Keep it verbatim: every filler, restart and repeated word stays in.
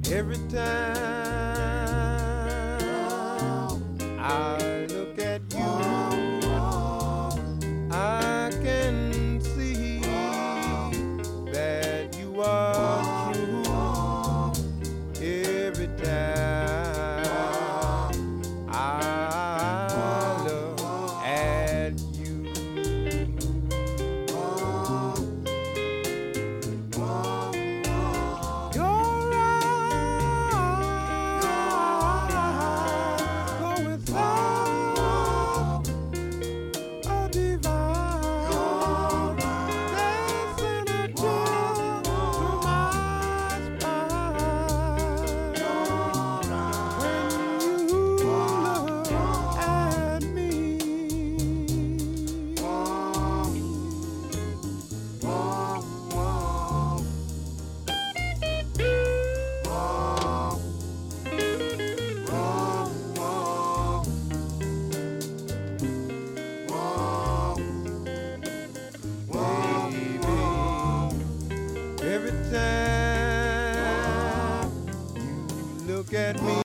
Every time I look at you, I can see that you are true. Every time I look at you, your eyes go without a divine dancing a chill to my spine. When you look at me, baby, every time you look at me.